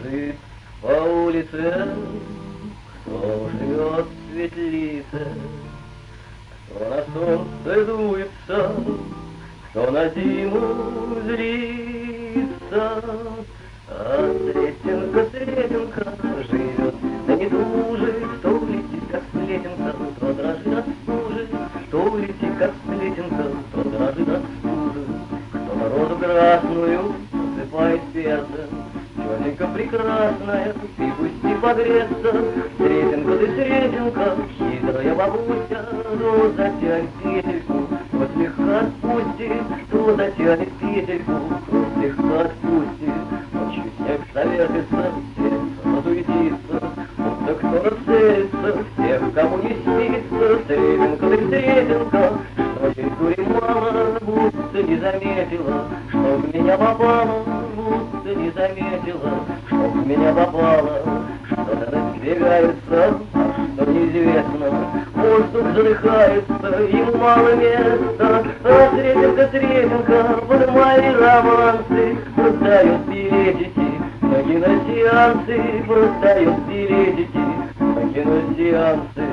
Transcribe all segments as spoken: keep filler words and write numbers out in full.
бежит по улице, кто живет в светлице, кто на солнце дуется, кто на зиму злится. А Сретенка, Сретенка живет, да не тужит, что летит, как сплетенка, то дрожит от стужи, что летит, как сплетенка, то дрожит от стужи. Кто розу красную посыпает перцем, черненька прекрасная, ты пусти погреться. Сретенка, ты Сретенка, хитрая бабуся, то затянет петельку, то слегка отпустит, то затянет петельку, то слегка отпустит. Снег завертится, сердце разуетится, будто кто нацелится, всех, кому не снится. Сретенка, ты Сретенка, что чуть дури мало, будто не заметила, что в меня попало, будто не заметила, что в меня попало. Что-то надвигается, а что неизвестно, воздух задыхается, ему мало места. А Сретенка, Сретенка, под мои романсы продает билетики на киносеансы, продает билетики на киносеансы.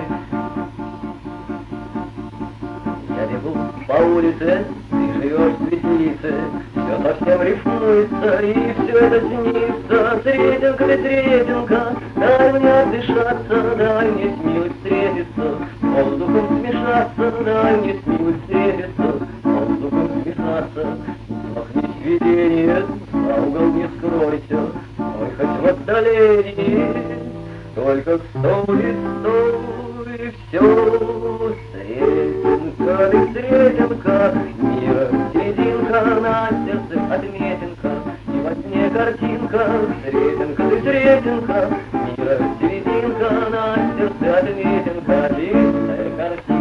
Я бегу по улице, ты живешь в светлице, все совсем рифмуется и все это снится. Сретенка, ты Сретенка, дай мне отдышаться, дай мне с милой встретиться, воздухом смешаться, дай мне с милой встретиться, воздухом смешаться. Махнись видение, за угол не скройся, ой, хоть в отдалении, только стой, стой, все. Сретенка, ты Сретенка, мира серединка, на сердце отметинка, и во сне картинка. Сретенка, ты Сретенка, мира серединка, на сердце отметинка, чистая картинка.